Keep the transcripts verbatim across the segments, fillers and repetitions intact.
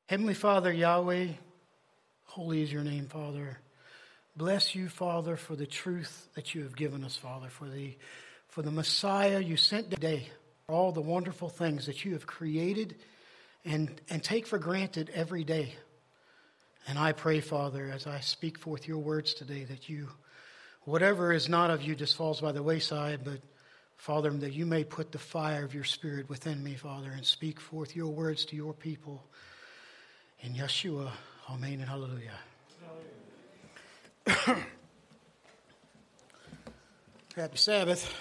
Heavenly Father, Yahweh, holy is your name, Father. Bless you, Father, for the truth that you have given us, Father, for the for the Messiah you sent today, for all the wonderful things that you have created and, and take for granted every day. And I pray, Father, as I speak forth your words today, that you, whatever is not of you just falls by the wayside, but Father, that you may put the fire of your Spirit within me, Father, and speak forth your words to your people. In Yeshua, amen and hallelujah. Happy Sabbath.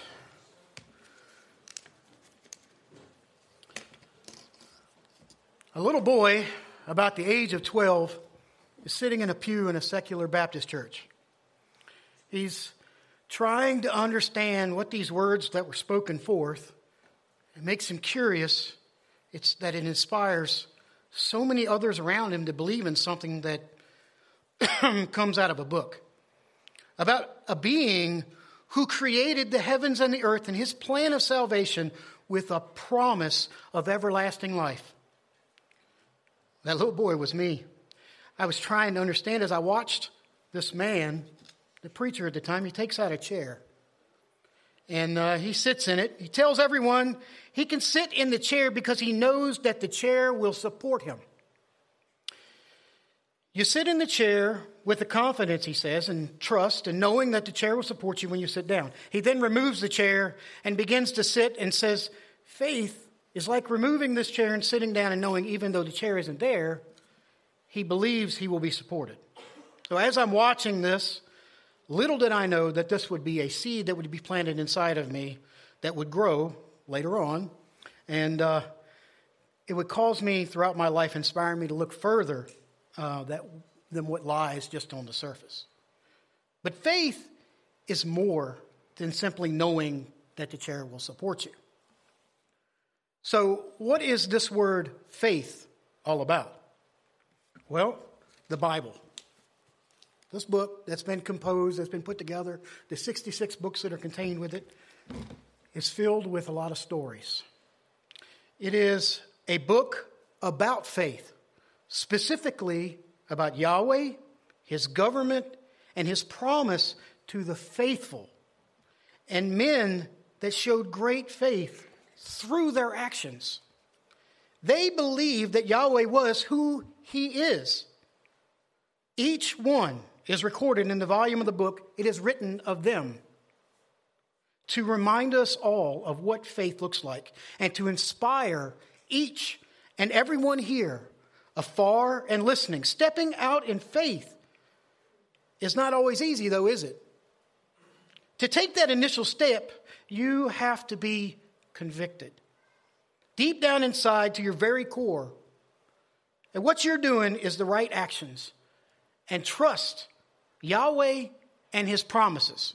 A little boy about the age of twelve is sitting in a pew in a secular Baptist church. He's trying to understand what these words that were spoken forth. It makes him curious. It's that it inspires so many others around him to believe in something that comes out of a book about a being who created the heavens and the earth and his plan of salvation with a promise of everlasting life. That little boy was me. I was trying to understand as I watched this man, the preacher at the time. He takes out a chair and uh, he sits in it. He tells everyone he can sit in the chair because he knows that the chair will support him. You sit in the chair with the confidence, he says, and trust, and knowing that the chair will support you when you sit down. He then removes the chair and begins to sit and says, faith is like removing this chair and sitting down and knowing even though the chair isn't there, he believes he will be supported. So as I'm watching this, little did I know that this would be a seed that would be planted inside of me that would grow later on. And uh, it would cause me throughout my life, inspire me to look further uh, that, than what lies just on the surface. But faith is more than simply knowing that the chair will support you. So what is this word faith all about? Well, the Bible. This book that's been composed, that's been put together, the sixty-six books that are contained with it, is filled with a lot of stories. It is a book about faith, specifically about Yahweh, his government, and his promise to the faithful, and men that showed great faith through their actions. They believed that Yahweh was who he is. Each one is recorded in the volume of the book. It is written of them to remind us all of what faith looks like and to inspire each and everyone here, afar and listening. Stepping out in faith is not always easy, though, is it? To take that initial step, you have to be convicted. Deep down inside to your very core. And what you're doing is the right actions. And trust Yahweh and his promises.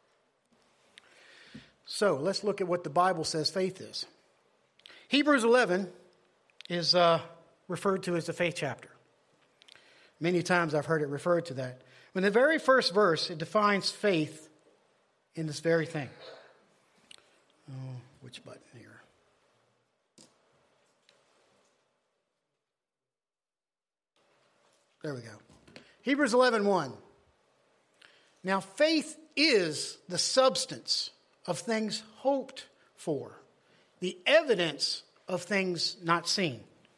So let's look at what the Bible says faith is. Hebrews eleven is uh, referred to as the faith chapter. Many times I've heard it referred to that. In the very first verse, it defines faith in this very thing. Oh, which button here? There we go. Hebrews eleven one. Now faith is the substance of things hoped for, the evidence of things not seen.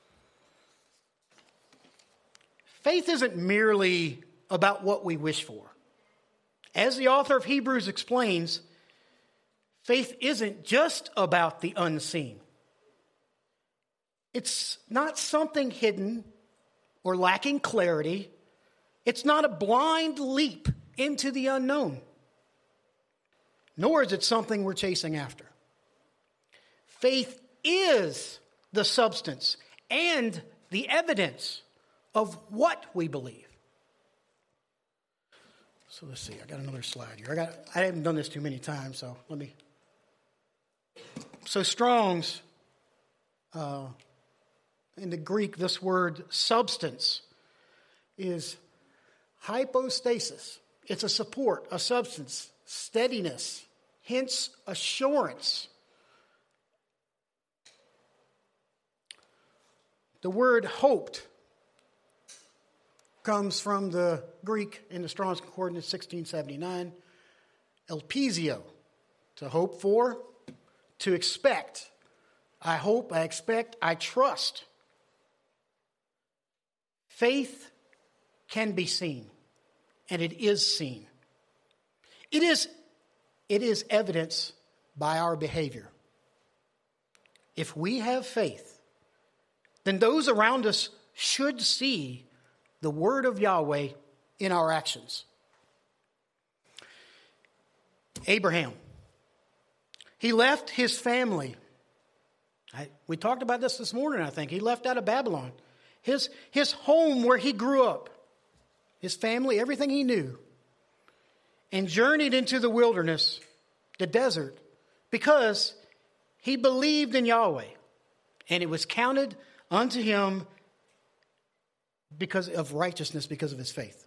Faith isn't merely about what we wish for. As the author of Hebrews explains, faith isn't just about the unseen. It's not something hidden or lacking clarity. It's not a blind leap into the unknown. Nor is it something we're chasing after. Faith is the substance and the evidence of what we believe. So let's see. I got another slide here. I got. I haven't done this too many times, so let me. So Strong's, uh, in the Greek, this word substance is hypostasis. It's a support, a substance, steadiness, hence assurance. The word hoped comes from the Greek in the Strong's Concordance sixteen seventy-nine, elpizio, to hope for, to expect. I hope, I expect, I trust. Faith can be seen, and it is seen. It is, it is evidence by our behavior. If we have faith, then those around us should see the word of Yahweh in our actions. Abraham, he left his family. I, we talked about this this morning, I think. He left out of Babylon. His, his home where he grew up, his family, everything he knew, and journeyed into the wilderness, the desert, because he believed in Yahweh, and it was counted unto him because of righteousness, because of his faith.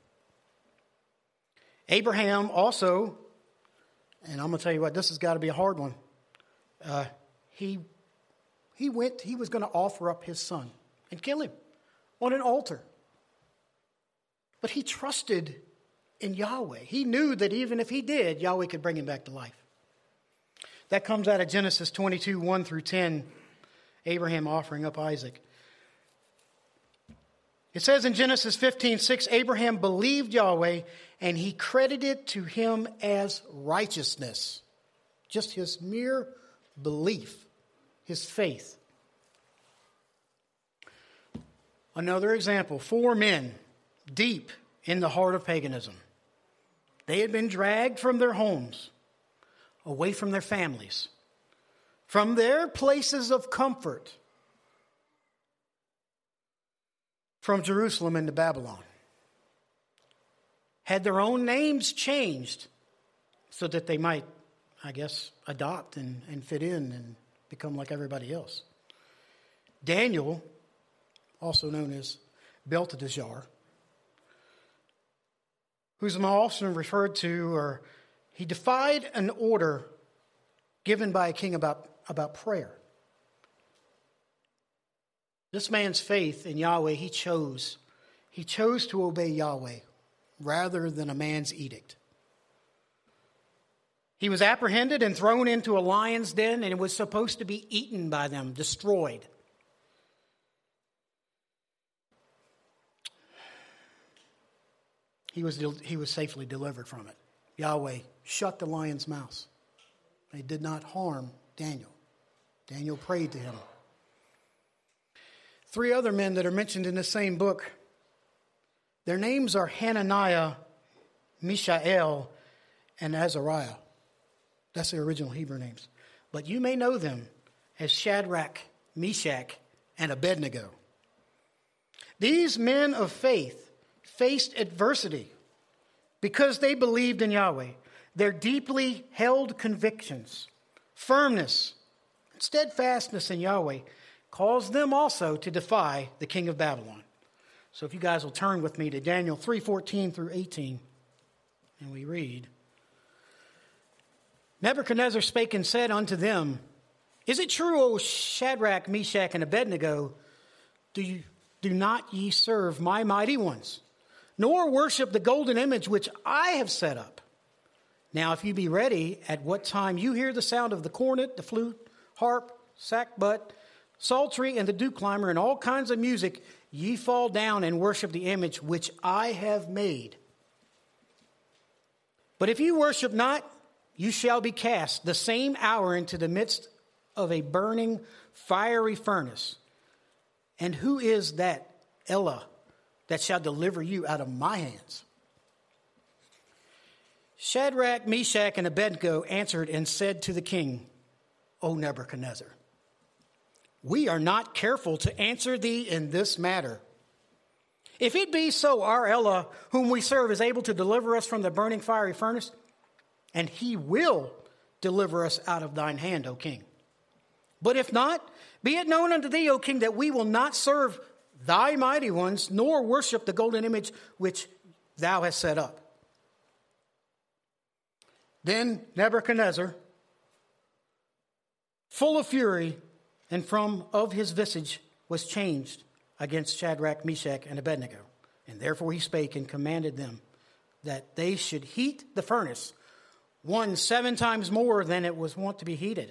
Abraham also, and I'm going to tell you what, this has got to be a hard one. Uh, he, he went, he was going to offer up his son and kill him on an altar. But he trusted in Yahweh. He knew that even if he did, Yahweh could bring him back to life. That comes out of Genesis twenty-two, one through ten, Abraham offering up Isaac. It says in Genesis fifteen, six, Abraham believed Yahweh, and he credited to him as righteousness. Just his mere belief, his faith. Another example, four men deep in the heart of paganism. They had been dragged from their homes, away from their families, from their places of comfort, from Jerusalem into Babylon. Had their own names changed so that they might, I guess, adopt and, and fit in and become like everybody else. Daniel, also known as Belteshazzar, who's often referred to, or he defied an order given by a king about, about prayer. This man's faith in Yahweh, he chose. He chose to obey Yahweh rather than a man's edict. He was apprehended and thrown into a lion's den, and it was supposed to be eaten by them, destroyed. He was, he was safely delivered from it. Yahweh shut the lion's mouth. They did not harm Daniel. Daniel prayed to him. Three other men that are mentioned in the same book, their names are Hananiah, Mishael, and Azariah. That's their original Hebrew names. But you may know them as Shadrach, Meshach, and Abednego. These men of faith faced adversity because they believed in Yahweh. Their deeply held convictions, firmness, and steadfastness in Yahweh caused them also to defy the king of Babylon. So if you guys will turn with me to Daniel three fourteen through eighteen, and we read, Nebuchadnezzar spake and said unto them, Is it true, O Shadrach, Meshach, and Abednego, do you do not ye serve my mighty ones, nor worship the golden image which I have set up? Now, if you be ready, at what time you hear the sound of the cornet, the flute, harp, sackbut, psaltery, and the dew climber, and all kinds of music, ye fall down and worship the image which I have made. But if you worship not, you shall be cast the same hour into the midst of a burning fiery furnace. And who is that Elah that shall deliver you out of my hands? Shadrach, Meshach, and Abednego answered and said to the king, O Nebuchadnezzar, we are not careful to answer thee in this matter. If it be so, our Elah, whom we serve, is able to deliver us from the burning fiery furnace, and he will deliver us out of thine hand, O king. But if not, be it known unto thee, O king, that we will not serve thy mighty ones, nor worship the golden image which thou hast set up. Then Nebuchadnezzar, full of fury, and from of his visage was changed against Shadrach, Meshach, and Abednego. And And therefore he spake and commanded them that they should heat the furnace one seven times more than it was wont to be heated.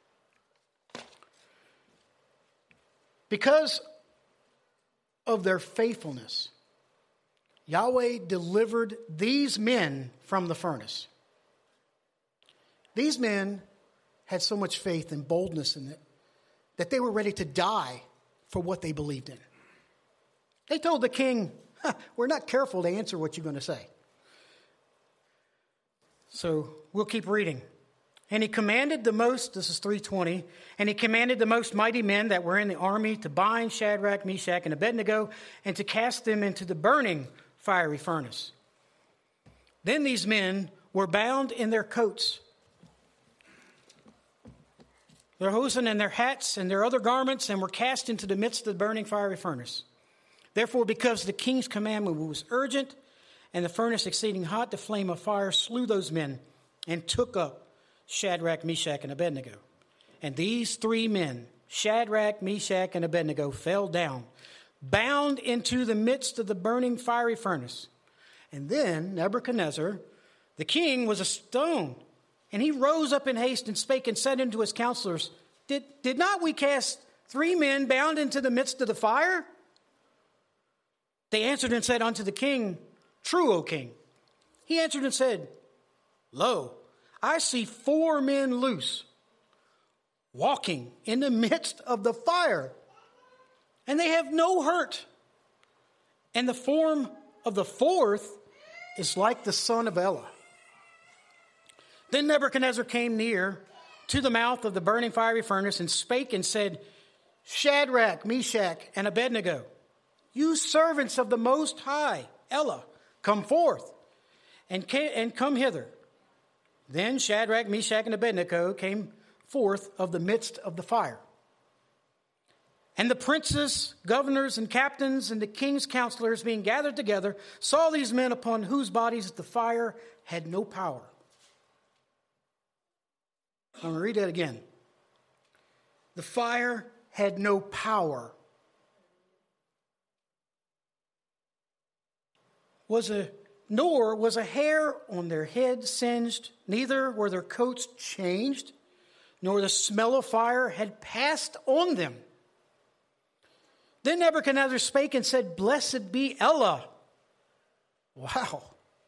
Because of their faithfulness, Yahweh delivered these men from the furnace. These men had so much faith and boldness in it that they were ready to die for what they believed in. They told the king, huh, we're not careful to answer what you're going to say. So we'll keep reading. And he commanded the most, this is three twenty, and he commanded the most mighty men that were in the army to bind Shadrach, Meshach, and Abednego, and to cast them into the burning fiery furnace. Then these men were bound in their coats, their hosen and their hats and their other garments, and were cast into the midst of the burning fiery furnace. Therefore, because the king's commandment was urgent, and the furnace exceeding hot, the flame of fire slew those men, and took up Shadrach, Meshach, and Abednego. And these three men, Shadrach, Meshach, and Abednego, fell down, bound into the midst of the burning fiery furnace. And then Nebuchadnezzar, the king, was astonished, and he rose up in haste and spake and said unto his counselors, Did, did not we cast three men bound into the midst of the fire? They answered and said unto the king, True, O king. He answered and said, Lo, I see four men loose, walking in the midst of the fire, and they have no hurt. And the form of the fourth is like the son of Elah. Then Nebuchadnezzar came near to the mouth of the burning fiery furnace and spake and said, Shadrach, Meshach, and Abednego, you servants of the Most High, Elah, come forth and, ca- and come hither. Then Shadrach, Meshach, and Abednego came forth of the midst of the fire. And the princes, governors, and captains, and the king's counselors, being gathered together, saw these men upon whose bodies the fire had no power. I'm going to read that again. The fire had no power. Was a Nor was a hair on their head singed, neither were their coats changed, nor the smell of fire had passed on them. Then Nebuchadnezzar spake and said, Blessed be Elah. Wow.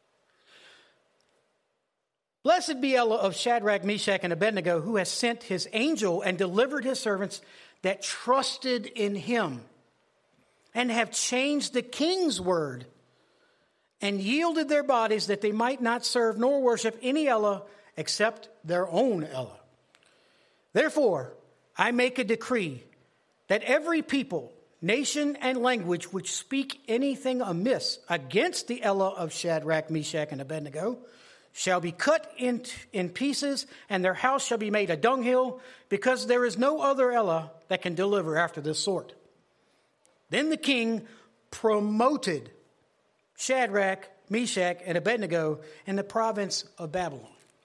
Blessed be Elah of Shadrach, Meshach, and Abednego, who has sent his angel and delivered his servants that trusted in him, and have changed the king's word, and yielded their bodies that they might not serve nor worship any Elah except their own Elah. Therefore, I make a decree that every people, nation, and language which speak anything amiss against the Elah of Shadrach, Meshach, and Abednego shall be cut in, in pieces, and their house shall be made a dunghill, because there is no other Elah that can deliver after this sort. Then the king promoted Shadrach, Meshach, and Abednego in the province of Babylon.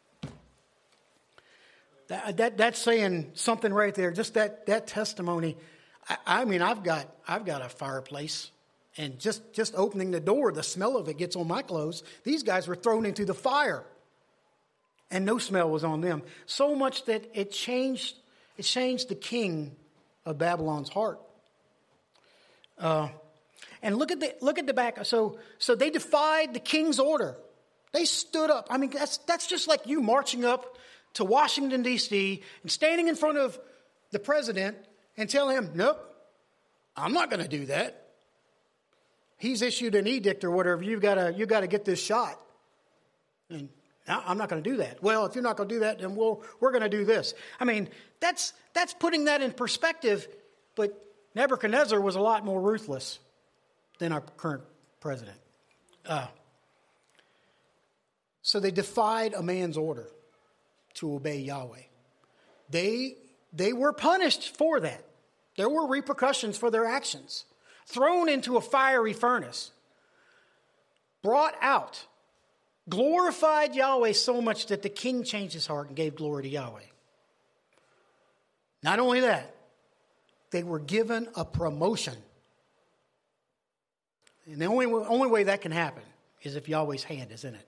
That, that, that's saying something right there. Just that, that testimony. I, I mean, I've got I've got a fireplace, and just, just opening the door, the smell of it gets on my clothes. These guys were thrown into the fire, and no smell was on them. So much that it changed it changed the king of Babylon's heart. Uh, And look at the look at the back. So so they defied the king's order. They stood up. I mean, that's that's just like you marching up to Washington, D C and standing in front of the president and telling him, nope, I'm not going to do that. He's issued an edict or whatever. You've got to you got to get this shot. And I'm not going to do that. Well, if you're not going to do that, then we'll we're going to do this. I mean, that's that's putting that in perspective. But Nebuchadnezzar was a lot more ruthless than our current president. Uh, so they defied a man's order to obey Yahweh. They, they were punished for that. There were repercussions for their actions. Thrown into a fiery furnace. Brought out. Glorified Yahweh so much that the king changed his heart and gave glory to Yahweh. Not only that, they were given a promotion. And the only, only way that can happen is if Yahweh's hand is in it.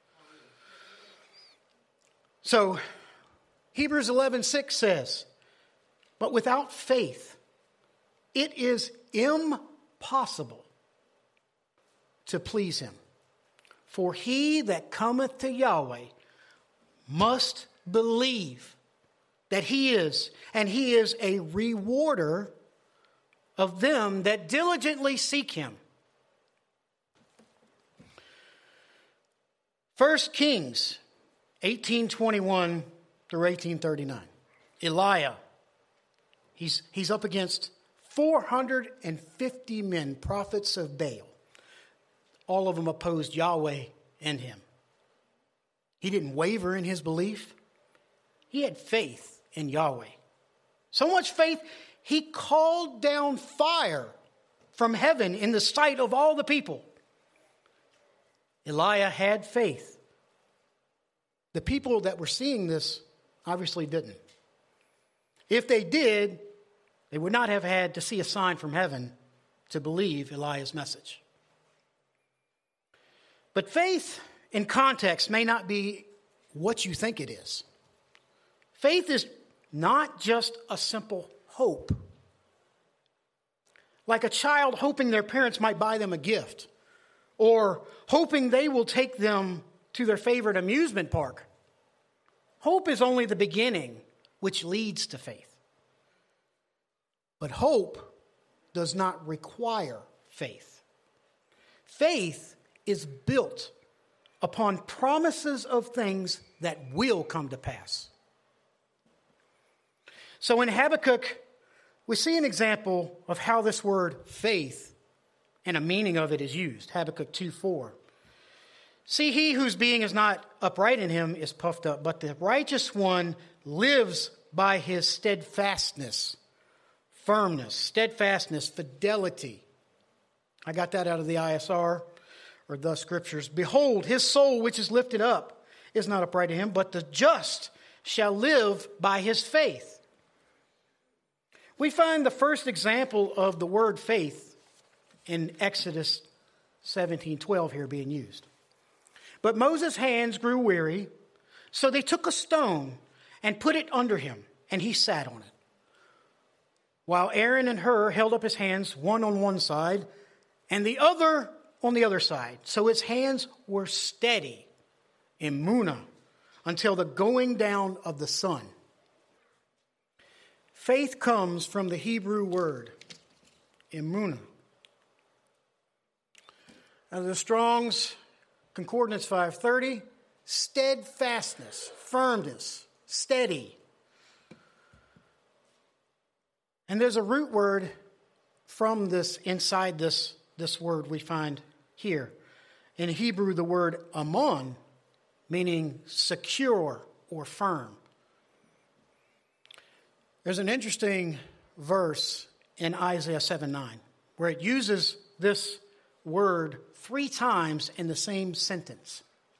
So, Hebrews eleven six says, but without faith, it is impossible to please him. For he that cometh to Yahweh must believe that he is, and he is a rewarder of them that diligently seek him. First Kings eighteen twenty-one through eighteen thirty-nine. Elijah, he's, he's up against four hundred fifty men, prophets of Baal. All of them opposed Yahweh and him. He didn't waver in his belief. He had faith in Yahweh. So much faith, he called down fire from heaven in the sight of all the people. Elijah had faith. The people that were seeing this obviously didn't. If they did, they would not have had to see a sign from heaven to believe Elijah's message. But faith in context may not be what you think it is. Faith is not just a simple hope. Like a child hoping their parents might buy them a gift, or hoping they will take them to their favorite amusement park. Hope is only the beginning, which leads to faith. But hope does not require faith. Faith is built upon promises of things that will come to pass. So in Habakkuk, we see an example of how this word faith and a meaning of it is used. Habakkuk two four. See, he whose being is not upright in him is puffed up, but the righteous one lives by his steadfastness, firmness, steadfastness, fidelity. I got that out of the I S R, or the scriptures. Behold, his soul which is lifted up is not upright in him, but the just shall live by his faith. We find the first example of the word faith in Exodus seventeen twelve here being used. But Moses' hands grew weary, so they took a stone and put it under him, and he sat on it. While Aaron and Hur held up his hands, one on one side and the other on the other side. So his hands were steady, emunah, until the going down of the sun. Faith comes from the Hebrew word, emunah. Out of the Strong's Concordance five thirty, steadfastness, firmness, steady. And there's a root word from this, inside this, this word we find here. In Hebrew, the word amon, meaning secure or firm. There's an interesting verse in Isaiah seven nine where it uses this word three times in the same sentence.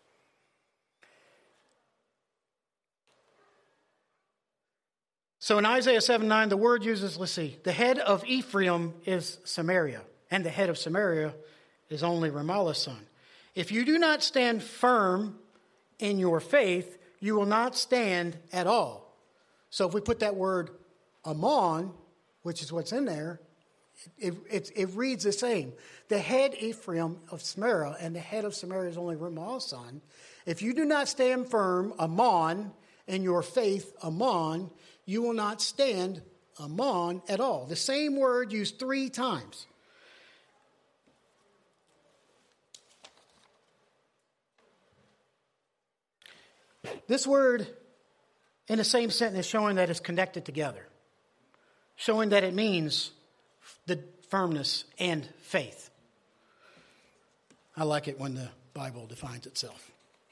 So in Isaiah seven nine, the word uses, let's see, the head of Ephraim is Samaria, and the head of Samaria is only Ramallah's son. If you do not stand firm in your faith, you will not stand at all. So if we put that word amon, which is what's in there, It, it, it reads the same. The head Ephraim of Samaria, and the head of Samaria is only Ramallah's son. If you do not stand firm, amon, in your faith, amon, you will not stand, amon, at all. The same word used three times. This word in the same sentence is showing that it's connected together, showing that it means the firmness and faith. I like it when the Bible defines itself.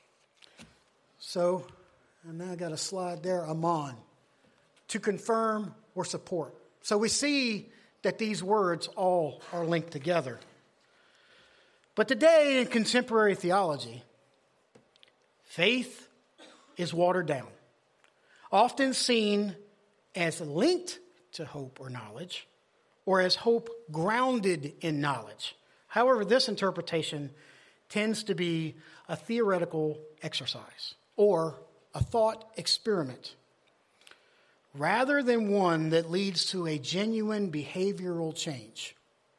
So, and now I got a slide there, amon, to confirm or support. So we see that these words all are linked together. But today in contemporary theology, faith is watered down, often seen as linked to hope or knowledge, or as hope grounded in knowledge. However, this interpretation tends to be a theoretical exercise or a thought experiment, rather than one that leads to a genuine behavioral change.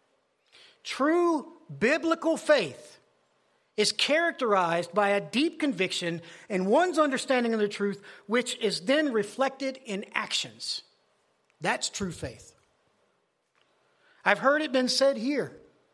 True biblical faith is characterized by a deep conviction in one's understanding of the truth, which is then reflected in actions. That's true faith. I've heard it been said here,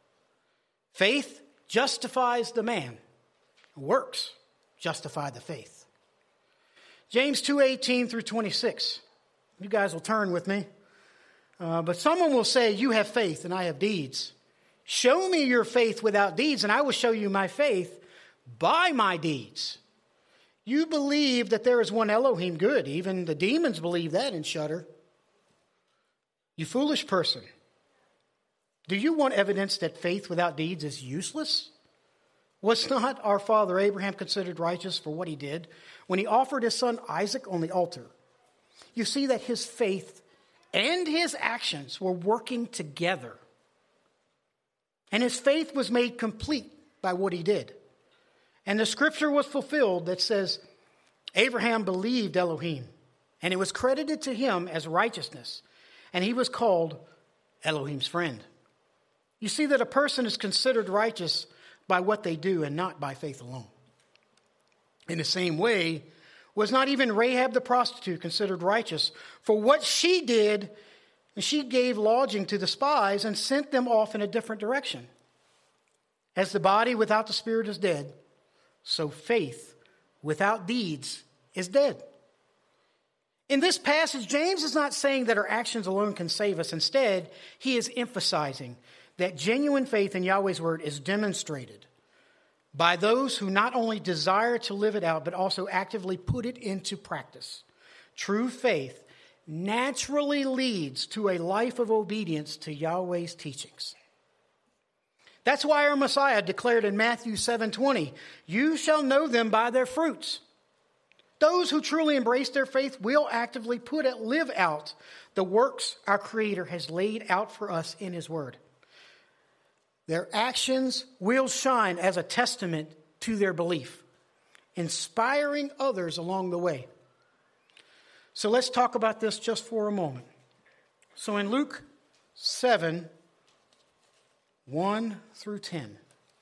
faith justifies the man. Works justify the faith. James two eighteen through twenty-six. You guys will turn with me. Uh, but someone will say, you have faith and I have deeds. Show me your faith without deeds, and I will show you my faith by my deeds. You believe that there is one Elohim, good. Even the demons believe that and shudder. You foolish person. Do you want evidence that faith without deeds is useless? Was not our father Abraham considered righteous for what he did when he offered his son Isaac on the altar? You see that his faith and his actions were working together. And his faith was made complete by what he did. And the scripture was fulfilled that says, Abraham believed Elohim, and it was credited to him as righteousness, and he was called Elohim's friend. You see that a person is considered righteous by what they do and not by faith alone. In the same way, was not even Rahab the prostitute considered righteous for what she did? And she gave lodging to the spies and sent them off in a different direction. As the body without the spirit is dead, so faith without deeds is dead. In this passage, James is not saying that our actions alone can save us. Instead, he is emphasizing that genuine faith in Yahweh's word is demonstrated by those who not only desire to live it out, but also actively put it into practice. True faith naturally leads to a life of obedience to Yahweh's teachings. That's why our Messiah declared in Matthew seven twenty, you shall know them by their fruits. Those who truly embrace their faith will actively put it, live out the works our Creator has laid out for us in His Word. Their actions will shine as a testament to their belief, inspiring others along the way. So let's talk about this just for a moment. So in Luke seven, one through ten.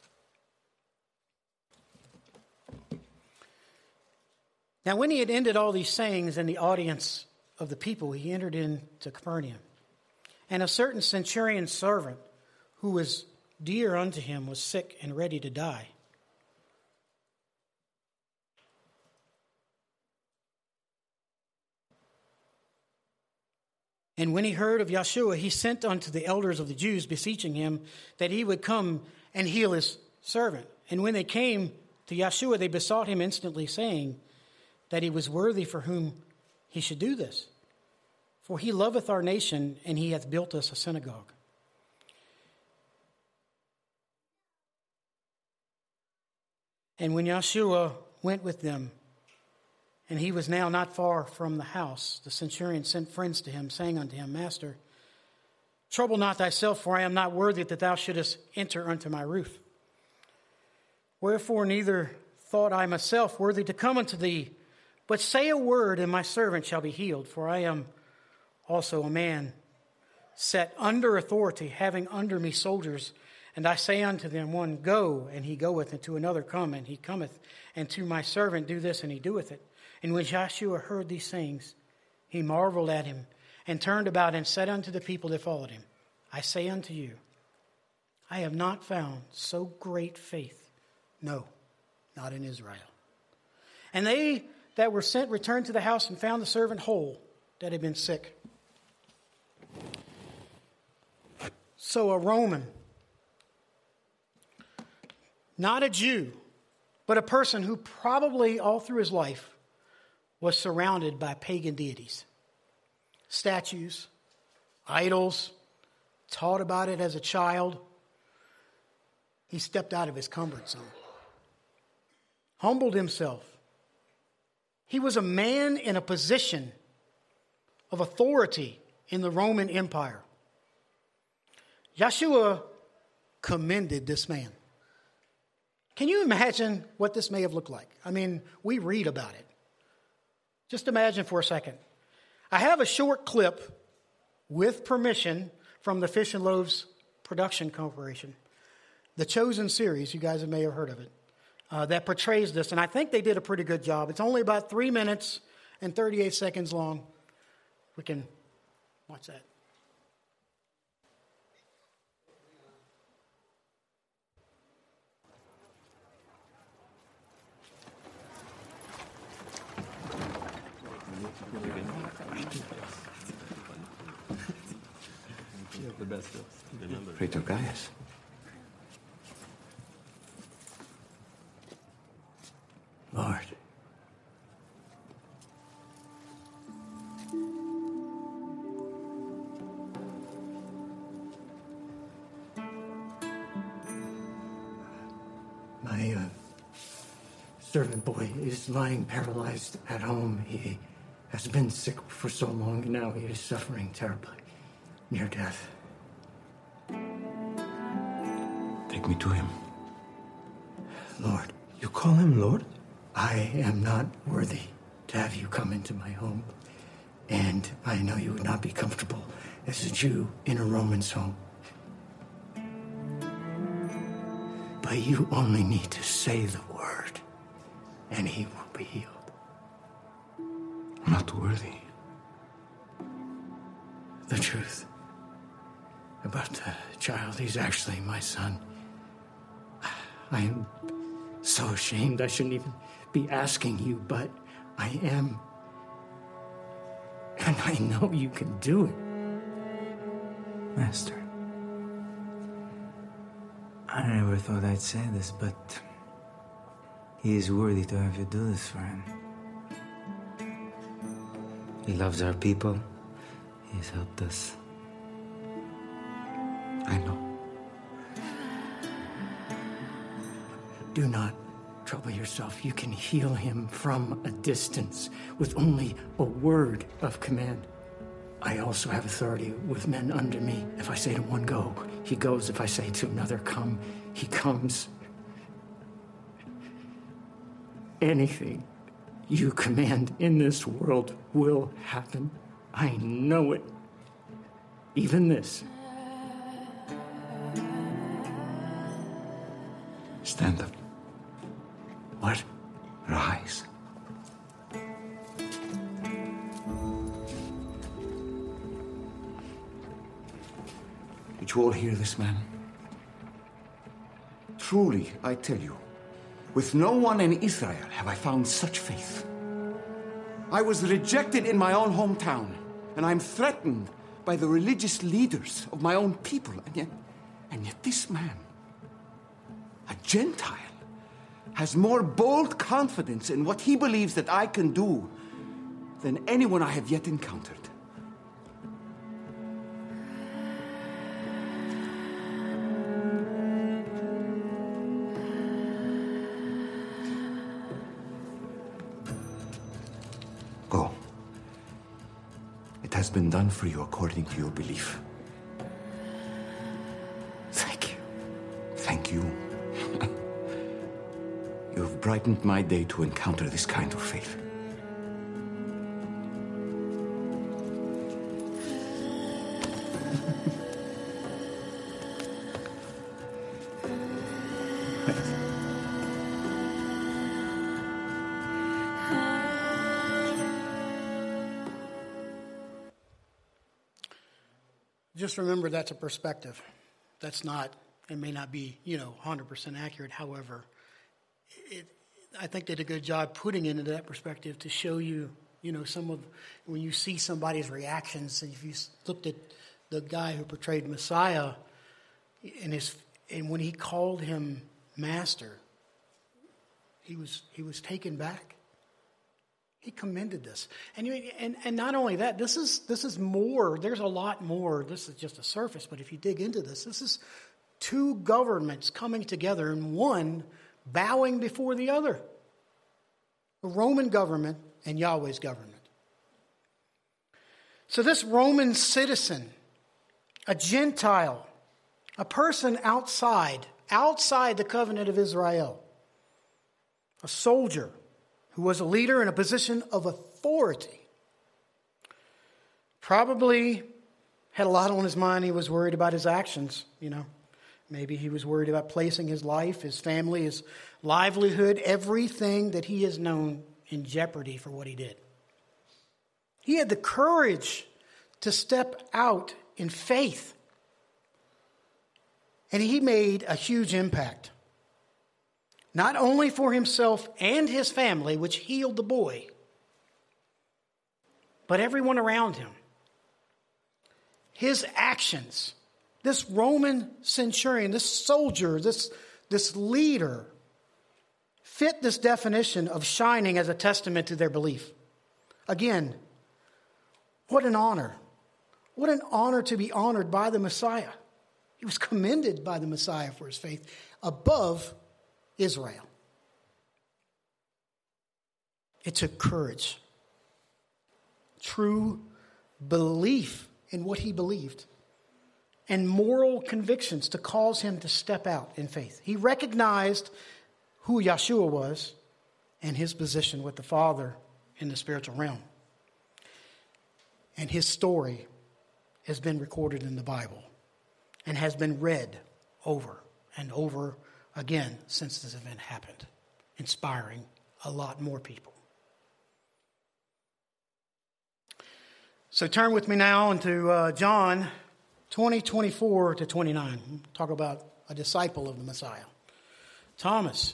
Now when he had ended all these sayings in the audience of the people, he entered into Capernaum. And a certain centurion's servant, who was dear unto him, was sick and ready to die. And when he heard of Yeshua, he sent unto the elders of the Jews, beseeching him that he would come and heal his servant. And when they came to Yeshua, they besought him instantly, saying that he was worthy for whom he should do this. For he loveth our nation, and he hath built us a synagogue. And when Yeshua went with them, and he was now not far from the house, the centurion sent friends to him, saying unto him, Master, trouble not thyself, for I am not worthy that thou shouldest enter unto my roof. Wherefore neither thought I myself worthy to come unto thee, but say a word, and my servant shall be healed. For I am also a man set under authority, having under me soldiers. And I say unto them, one, go, and he goeth, and to another, come, and he cometh, and to my servant, do this, and he doeth it. And when Joshua heard these things, he marveled at him, and turned about, and said unto the people that followed him, I say unto you, I have not found so great faith, no, not in Israel. And they that were sent returned to the house, and found the servant whole that had been sick. So a Roman, not a Jew, but a person who probably all through his life was surrounded by pagan deities, statues, idols, taught about it as a child. He stepped out of his comfort zone, humbled himself. He was a man in a position of authority in the Roman Empire. Yeshua commended this man. Can you imagine what this may have looked like? I mean, we read about it. Just imagine for a second. I have a short clip with permission from the Fish and Loaves Production Corporation, the Chosen series. You guys may have heard of it. Uh, that portrays this, and I think they did a pretty good job. It's only about three minutes and thirty-eight seconds long. We can watch that. Praetor Gaius. Lord. My uh, servant boy is lying paralyzed at home. He has been sick for so long, and now he is suffering terribly, near death. Take me to him. Lord. You call him Lord? I am not worthy to have you come into my home, and I know you would not be comfortable as a Jew in a Roman's home. But you only need to say the word, and he will be healed. I'm not worthy. The truth about the child, he's actually my son. I am so ashamed I shouldn't even be asking you, but I am. And I know you can do it. Master, I never thought I'd say this, but he is worthy to have you do this for him. He loves our people. He has helped us. I know. Do not trouble yourself. You can heal him from a distance with only a word of command. I also have authority with men under me. If I say to one, go, he goes. If I say to another, come, he comes. Anything you command in this world will happen. I know it. Even this. Stand up. What? Rise. Did you all hear this, man? Truly, I tell you, with no one in Israel have I found such faith. I was rejected in my own hometown, and I'm threatened by the religious leaders of my own people, and yet, and yet this man, a Gentile, has more bold confidence in what he believes that I can do than anyone I have yet encountered. Go. It has been done for you according to your belief. Thank you. Thank you. You have brightened my day to encounter this kind of faith. Just remember that's a perspective. That's not, it may not be, you know, one hundred percent accurate. However, it, I think they did a good job putting it into that perspective to show you, you know, some of, when you see somebody's reactions, if you looked at the guy who portrayed Messiah, and his, and when he called him master, he was he was taken back. He commended this. And, you, and and not only that, this is this is more, there's a lot more. This is just a surface, but if you dig into this, this is two governments coming together and one bowing before the other. The Roman government and Yahweh's government. So this Roman citizen, a Gentile, a person outside, outside the covenant of Israel, a soldier who was a leader in a position of authority, probably had a lot on his mind. He was worried about his actions, you know. Maybe he was worried about placing his life, his family, his livelihood, everything that he has known in jeopardy for what he did. He had the courage to step out in faith. And he made a huge impact. Not only for himself and his family, which healed the boy, but everyone around him. His actions, this Roman centurion, this soldier, this, this leader, fit this definition of shining as a testament to their belief. Again, what an honor. What an honor to be honored by the Messiah. He was commended by the Messiah for his faith above Israel. It took courage, true belief in what he believed, and moral convictions to cause him to step out in faith. He recognized who Yeshua was and his position with the Father in the spiritual realm. And his story has been recorded in the Bible and has been read over and over again since this event happened, inspiring a lot more people. So turn with me now into uh, John twenty, twenty-four to twenty-nine. Talk about a disciple of the Messiah, Thomas.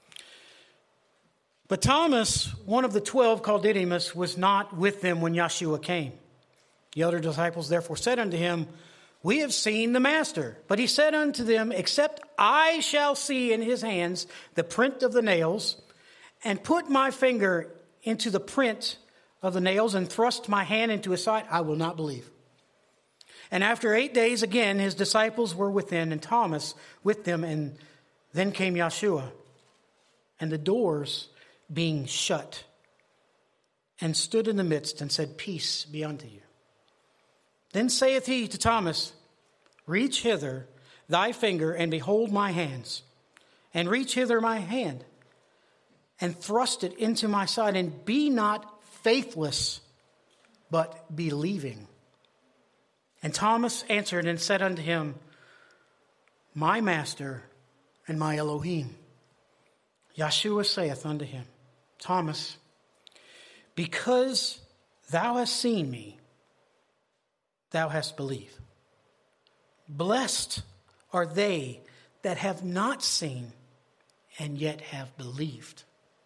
But Thomas, one of the twelve, called Didymus, was not with them when Yeshua came. The other disciples therefore said unto him, We have seen the Master. But he said unto them, Except I shall see in his hands the print of the nails, and put my finger into the print of the nails, and thrust my hand into his side, I will not believe. And after eight days again, his disciples were within, and Thomas with them, and then came Yeshua, and the doors being shut, and stood in the midst, and said, Peace be unto you. Then saith he to Thomas, Reach hither thy finger, and behold my hands, and reach hither my hand, and thrust it into my side, and be not faithless, but believing. And Thomas answered and said unto him, My Master and my Elohim. Yeshua saith unto him, Thomas, because thou hast seen me, thou hast believed. Blessed are they that have not seen and yet have believed.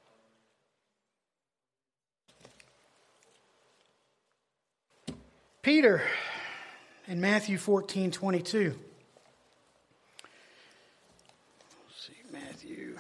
Peter in Matthew fourteen twenty-two. Let's see, Matthew.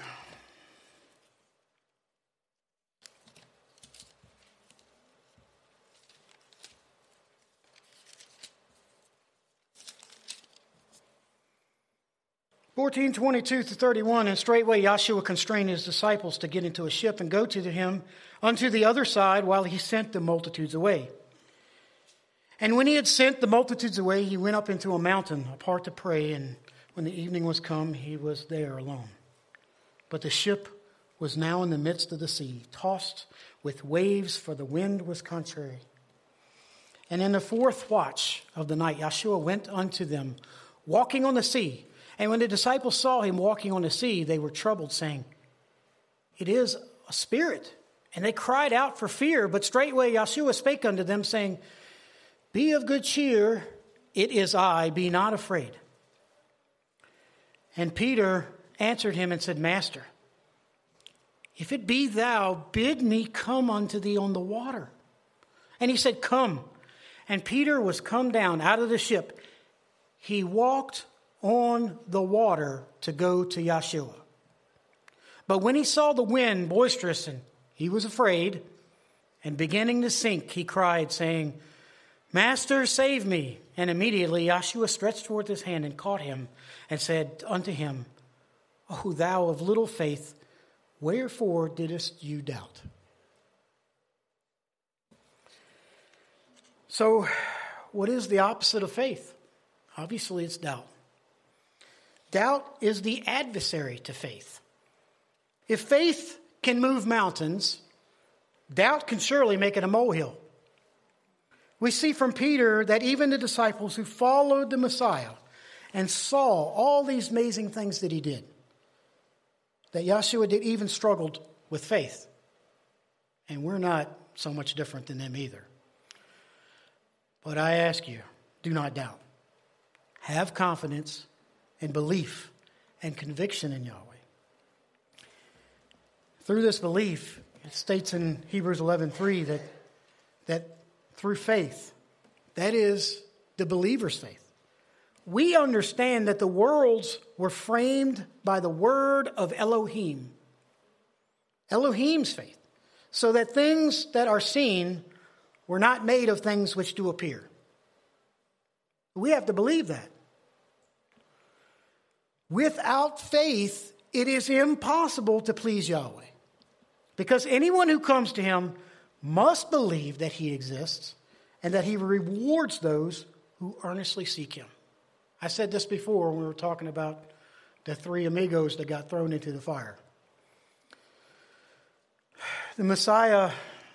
fourteen twenty-two to thirty-one, and straightway Yeshua constrained his disciples to get into a ship and go to him unto the other side, while he sent the multitudes away. And when he had sent the multitudes away, he went up into a mountain apart to pray, and when the evening was come, he was there alone. But the ship was now in the midst of the sea, tossed with waves, for the wind was contrary. And in the fourth watch of the night, Yeshua went unto them, walking on the sea. And when the disciples saw him walking on the sea, they were troubled, saying, It is a spirit. And they cried out for fear. But straightway Yeshua spake unto them, saying, Be of good cheer, it is I, be not afraid. And Peter answered him and said, Master, if it be thou, bid me come unto thee on the water. And he said, Come. And Peter was come down out of the ship. He walked on the water to go to Yeshua. But when he saw the wind boisterous, and he was afraid, and beginning to sink, he cried, saying, Master, save me. And immediately Yeshua stretched forth his hand and caught him, and said unto him, O thou of little faith, wherefore didst you doubt? So, what is the opposite of faith? Obviously, it's doubt. Doubt is the adversary to faith. If faith can move mountains, doubt can surely make it a molehill. We see from Peter that even the disciples who followed the Messiah and saw all these amazing things that he did, that Yeshua did even struggled with faith. And we're not so much different than them either. But I ask you, do not doubt. Have confidence and belief and conviction in Yahweh. Through this belief, it states in Hebrews eleven three that, that through faith, that is the believer's faith, we understand that the worlds were framed by the word of Elohim, Elohim's faith, so that things that are seen were not made of things which do appear. We have to believe that. Without faith, it is impossible to please Yahweh. Because anyone who comes to him must believe that he exists and that he rewards those who earnestly seek him. I said this before when we were talking about the three amigos that got thrown into the fire. The Messiah,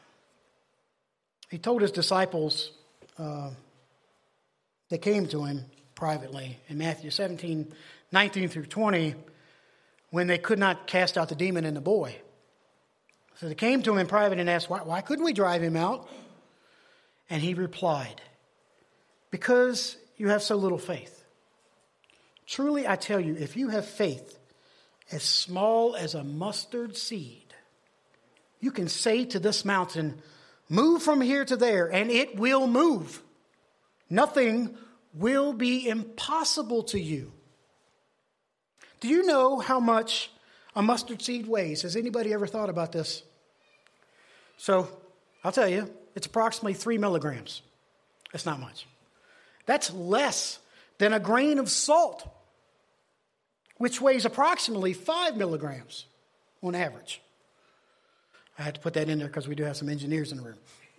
he told his disciples, uh, they came to him privately in Matthew seventeen, nineteen through twenty, when they could not cast out the demon in the boy. So they came to him in private and asked, why, why couldn't we drive him out? And he replied, because you have so little faith. Truly, I tell you, if you have faith as small as a mustard seed, you can say to this mountain, move from here to there, and it will move. Nothing will be impossible to you. Do you know how much a mustard seed weighs? Has anybody ever thought about this? So, I'll tell you, it's approximately three milligrams. That's not much. That's less than a grain of salt, which weighs approximately five milligrams on average. I had to put that in there because we do have some engineers in the room.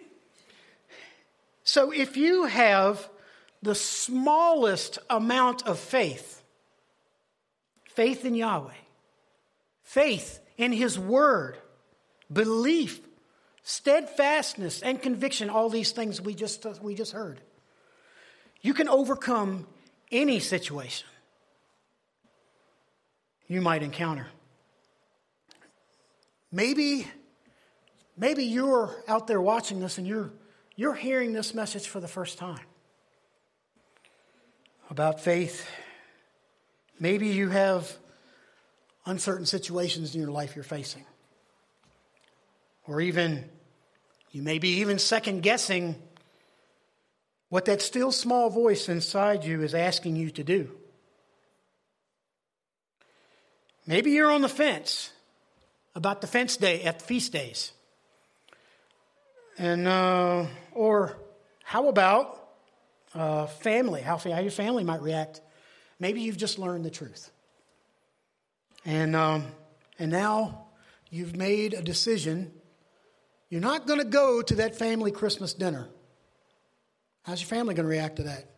So if you have the smallest amount of faith, faith in Yahweh, faith in his word, belief, steadfastness, and conviction, all these things we just, uh, we just heard, you can overcome any situation you might encounter. Maybe, maybe you're out there watching this and you're You're hearing this message for the first time about faith. Maybe you have uncertain situations in your life you're facing. Or even, you may be even second guessing what that still small voice inside you is asking you to do. Maybe you're on the fence about the fence day at feast days. And uh, or how about uh, family? How, how your family might react? Maybe you've just learned the truth, and um, and now you've made a decision. You're not going to go to that family Christmas dinner. How's your family going to react to that?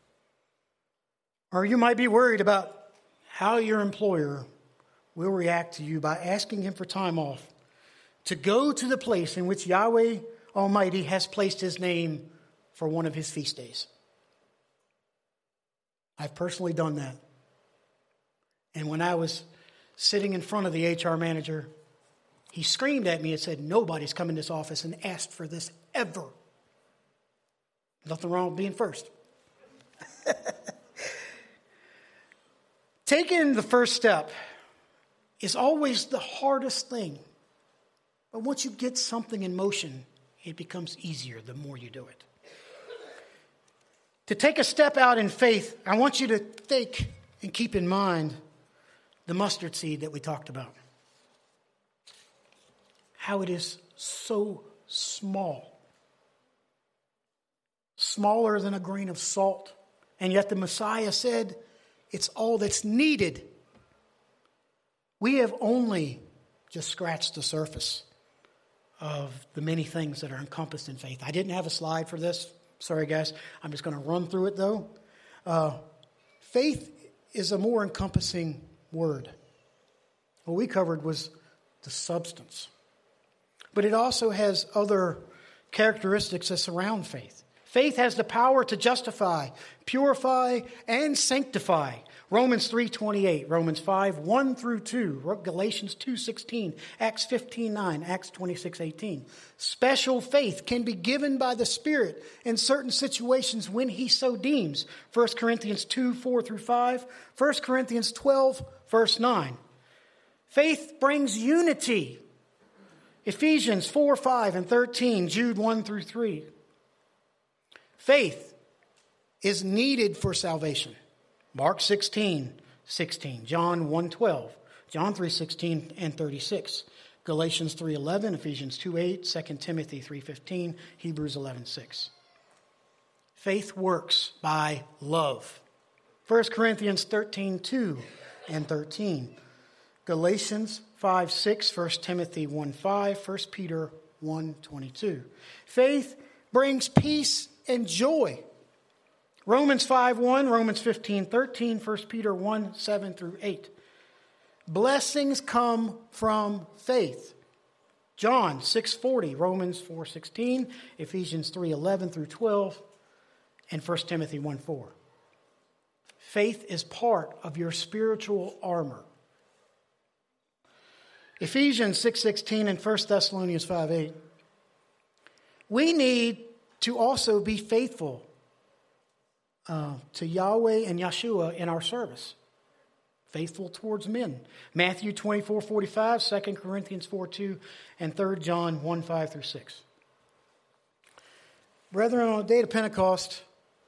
Or you might be worried about how your employer will react to you by asking him for time off to go to the place in which Yahweh Almighty has placed his name for one of his feast days. I've personally done that. And when I was sitting in front of the H R manager, he screamed at me and said, nobody's come in this office and asked for this ever. Nothing wrong with being first. Taking the first step is always the hardest thing. But once you get something in motion, it becomes easier the more you do it. To take a step out in faith, I want you to think and keep in mind the mustard seed that we talked about. How it is so small. Smaller than a grain of salt. And yet the Messiah said it's all that's needed. We have only just scratched the surface of the many things that are encompassed in faith. I didn't have a slide for this. Sorry, guys. I'm just going to run through it, though. Uh, faith is a more encompassing word. What we covered was the substance. But it also has other characteristics that surround faith. Faith has the power to justify, purify, and sanctify. Romans three twenty-eight, Romans five, one through two, Galatians two sixteen, Acts fifteen nine, Acts twenty-six eighteen. Special faith can be given by the Spirit in certain situations when he so deems. First Corinthians two, four through five, First Corinthians twelve, verse nine. Faith brings unity. Ephesians four, five, and thirteen, Jude one through three. Faith is needed for salvation. Mark sixteen, sixteen, John one twelve, John three sixteen and thirty-six, Galatians three eleven, Ephesians two eight, Second Timothy three fifteen, Hebrews eleven six. Faith works by love. First Corinthians thirteen two and thirteen, Galatians five six, First Timothy one five, First Peter one twenty-two. Faith brings peace and joy. Romans five one, Romans fifteen thirteen, First Peter one seven through eight. Blessings come from faith. John six forty, Romans four sixteen, Ephesians three eleven through twelve, and First Timothy one four. Faith is part of your spiritual armor. Ephesians six sixteen and First Thessalonians five eight. We need to also be faithful Uh, to Yahweh and Yeshua in our service. Faithful towards men. Matthew twenty-four forty-five, Second Corinthians four two, and Third John one five through six. Brethren, on the day of Pentecost,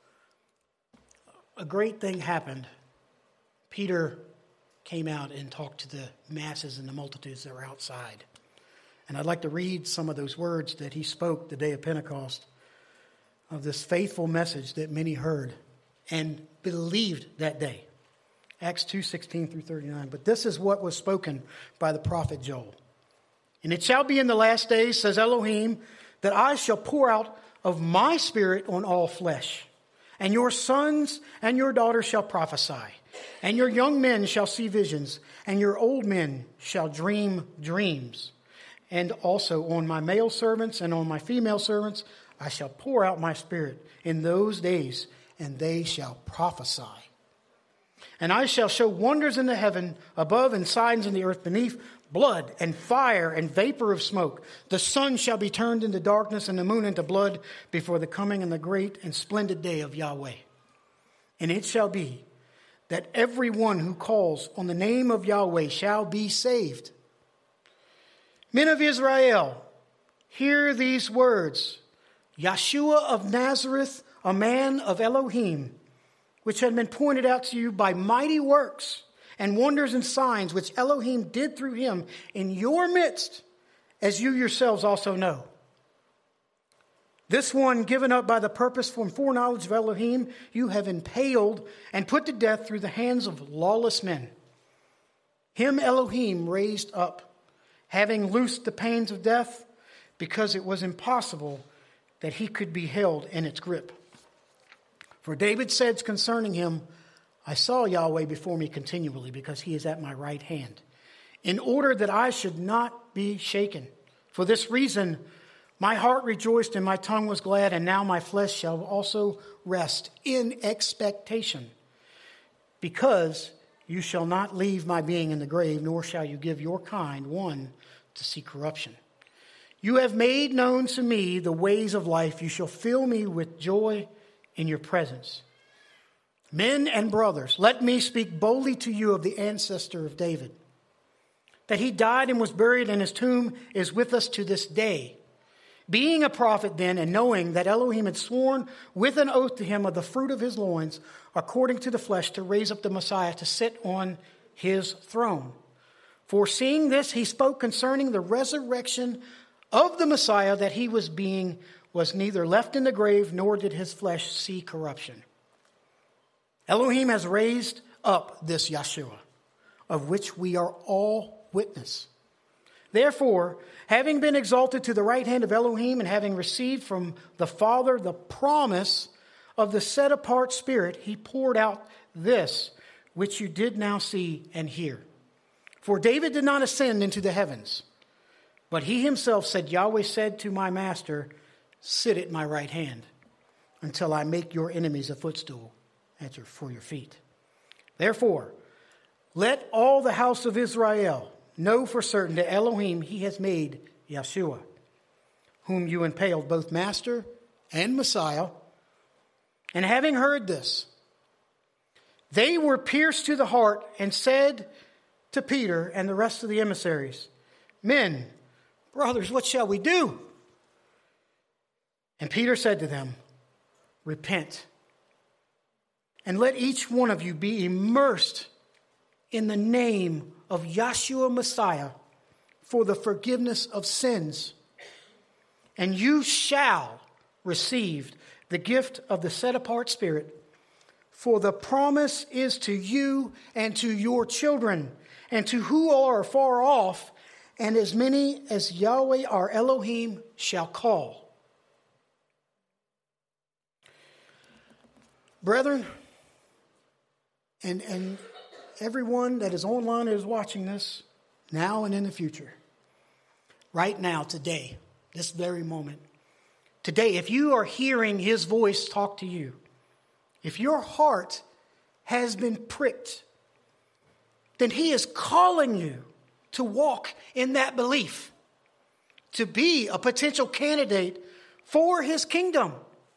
a great thing happened. Peter came out and talked to the masses and the multitudes that were outside. And I'd like to read some of those words that he spoke the day of Pentecost, of this faithful message that many heard and believed that day. Acts two sixteen through thirty-nine. But this is what was spoken by the prophet Joel. And it shall be in the last days, says Elohim, that I shall pour out of my spirit on all flesh. And your sons and your daughters shall prophesy. And your young men shall see visions. And your old men shall dream dreams. And also on my male servants and on my female servants I shall pour out my spirit in those days, and they shall prophesy. And I shall show wonders in the heaven above and signs in the earth beneath, blood and fire and vapor of smoke. The sun shall be turned into darkness and the moon into blood before the coming and the great and splendid day of Yahweh. And it shall be that everyone who calls on the name of Yahweh shall be saved. Men of Israel, hear these words. Yeshua of Nazareth, a man of Elohim, which had been pointed out to you by mighty works and wonders and signs which Elohim did through him in your midst, as you yourselves also know. This one given up by the purpose from foreknowledge of Elohim, you have impaled and put to death through the hands of lawless men. Him Elohim raised up, having loosed the pains of death, because it was impossible that he could be held in its grip. For David said concerning him, I saw Yahweh before me continually, because he is at my right hand, in order that I should not be shaken. For this reason, my heart rejoiced and my tongue was glad, and now my flesh shall also rest in expectation. Because you shall not leave my being in the grave, nor shall you give your kind one to see corruption. You have made known to me the ways of life. You shall fill me with joy in your presence. Men and brothers, let me speak boldly to you of the ancestor of David, that he died and was buried, and his tomb is with us to this day. Being a prophet then, and knowing that Elohim had sworn with an oath to him of the fruit of his loins, according to the flesh, to raise up the Messiah to sit on his throne. Foreseeing this, he spoke concerning the resurrection of the Messiah, that he was being was neither left in the grave, nor did his flesh see corruption. Elohim has raised up this Yeshua, of which we are all witness. Therefore, having been exalted to the right hand of Elohim, and having received from the Father the promise of the set-apart Spirit, he poured out this which you did now see and hear. For David did not ascend into the heavens, but he himself said, Yahweh said to my master, sit at my right hand until I make your enemies a footstool for your feet. Therefore, let all the house of Israel know for certain that Elohim, he has made Yeshua, whom you impaled, both master and Messiah. And having heard this, they were pierced to the heart and said to Peter and the rest of the emissaries, men, brothers, what shall we do? And Peter said to them, repent, and let each one of you be immersed in the name of Yeshua Messiah for the forgiveness of sins, and you shall receive the gift of the set-apart Spirit. For the promise is to you and to your children, and to who are far off, and as many as Yahweh our Elohim shall call. Brethren, and, and everyone that is online that is watching this, now and in the future, right now, today, this very moment, today, if you are hearing his voice talk to you, if your heart has been pricked, then he is calling you to walk in that belief, to be a potential candidate for his kingdom.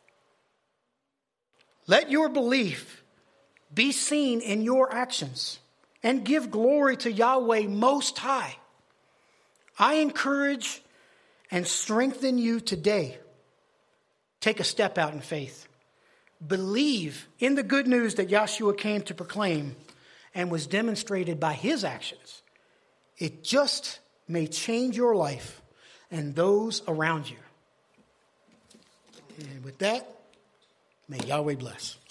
Let your belief be seen in your actions and give glory to Yahweh Most High. I encourage and strengthen you today. Take a step out in faith. Believe in the good news that Yeshua came to proclaim and was demonstrated by his actions. It just may change your life and those around you. And with that, may Yahweh bless.